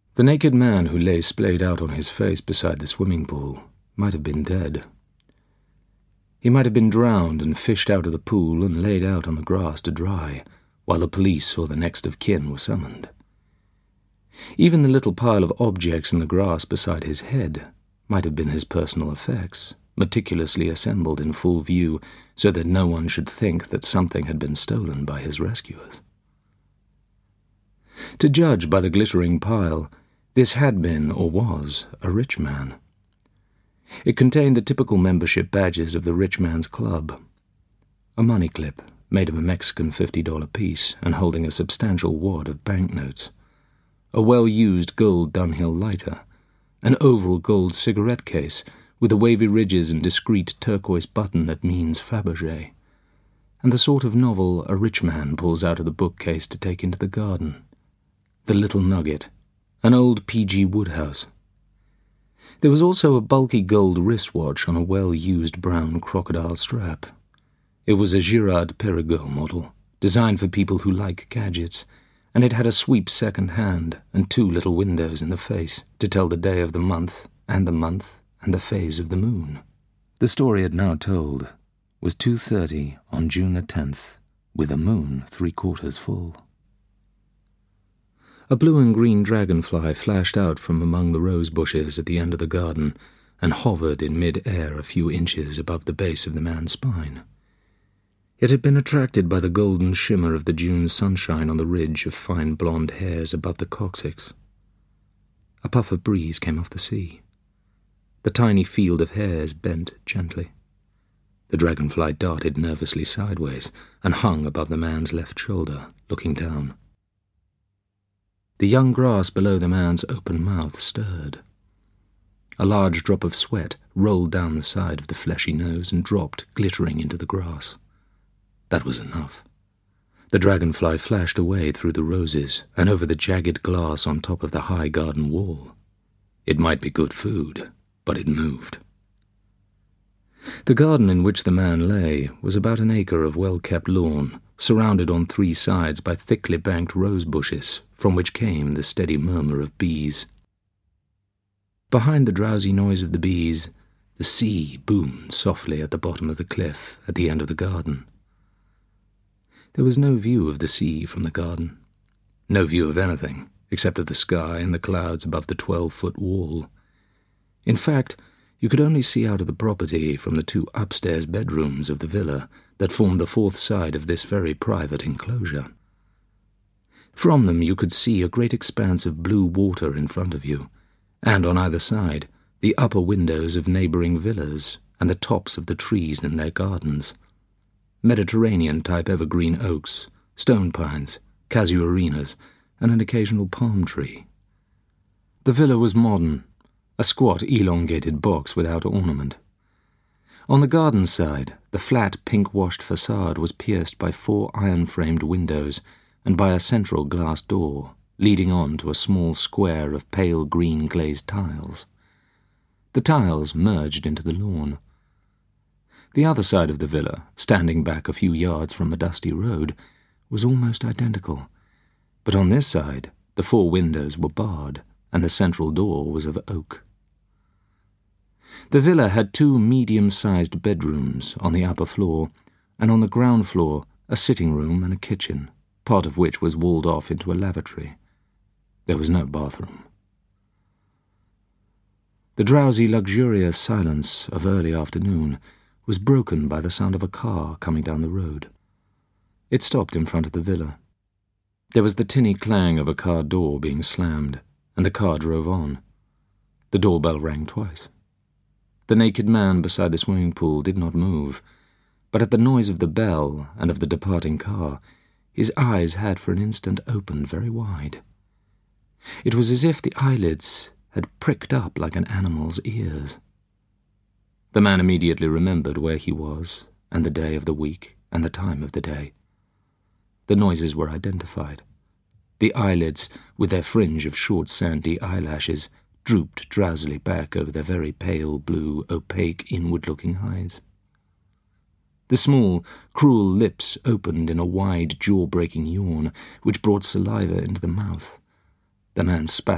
The naked man who lay splayed out on his face beside the swimming pool might have been dead. He might have been drowned and fished out of the pool and laid out on the grass to dry, while the police or the next of kin were summoned. Even the little pile of objects in the grass beside his head might have been his personal effects, meticulously assembled in full view so that no one should think that something had been stolen by his rescuers. To judge by the glittering pile, this had been, or was, a rich man. It contained the typical membership badges of the rich man's club. A money clip made of a Mexican $50 piece and holding a substantial wad of banknotes, a well-used gold Dunhill lighter, an oval gold cigarette case with the wavy ridges and discreet turquoise button that means Fabergé, and the sort of novel a rich man pulls out of the bookcase to take into the garden. The Little Nugget, an old P.G. Wodehouse. There was also a bulky gold wristwatch on a well-used brown crocodile strap. It was a Girard Perregaux model, designed for people who like gadgets, and it had a sweep second hand and 2 little windows in the face to tell the day of the month and the phase of the moon. The story it now told was 2:30 on June the 10th, with a moon 3/4 full. A blue and green dragonfly flashed out from among the rose bushes at the end of the garden and hovered in mid-air a few inches above the base of the man's spine. It had been attracted by the golden shimmer of the June sunshine on the ridge of fine blonde hairs above the coccyx. A puff of breeze came off the sea. The tiny field of hairs bent gently. The dragonfly darted nervously sideways and hung above the man's left shoulder, looking down. The young grass below the man's open mouth stirred. A large drop of sweat rolled down the side of the fleshy nose and dropped, glittering, into the grass. That was enough. The dragonfly flashed away through the roses and over the jagged glass on top of the high garden wall. It might be good food, but it moved. The garden in which the man lay was about an acre of well-kept lawn, surrounded on 3 sides by thickly banked rose bushes, from which came the steady murmur of bees. Behind the drowsy noise of the bees, the sea boomed softly at the bottom of the cliff at the end of the garden. There was no view of the sea from the garden, no view of anything except of the sky and the clouds above the 12-foot wall. In fact, you could only see out of the property from the 2 upstairs bedrooms of the villa that formed the 4th side of this very private enclosure. From them you could see a great expanse of blue water in front of you, and on either side the upper windows of neighbouring villas and the tops of the trees in their gardens. Mediterranean-type evergreen oaks, stone pines, casuarinas, and an occasional palm tree. The villa was modern, a squat, elongated box without ornament. On the garden side, the flat, pink-washed facade was pierced by 4 iron-framed windows and by a central glass door, leading on to a small square of pale green glazed tiles. The tiles merged into the lawn. The other side of the villa, standing back a few yards from a dusty road, was almost identical, but on this side the 4 windows were barred, and the central door was of oak. The villa had 2 medium-sized bedrooms on the upper floor, and on the ground floor a sitting room and a kitchen, part of which was walled off into a lavatory. There was no bathroom. The drowsy, luxurious silence of early afternoon was broken by the sound of a car coming down the road. It stopped in front of the villa. There was the tinny clang of a car door being slammed, and the car drove on. The doorbell rang twice. The naked man beside the swimming pool did not move, but at the noise of the bell and of the departing car, his eyes had for an instant opened very wide. It was as if the eyelids had pricked up like an animal's ears. The man immediately remembered where he was, and the day of the week, and the time of the day. The noises were identified. The eyelids, with their fringe of short sandy eyelashes, drooped drowsily back over their very pale blue, opaque, inward-looking eyes. The small, cruel lips opened in a wide, jaw-breaking yawn, which brought saliva into the mouth. The man spat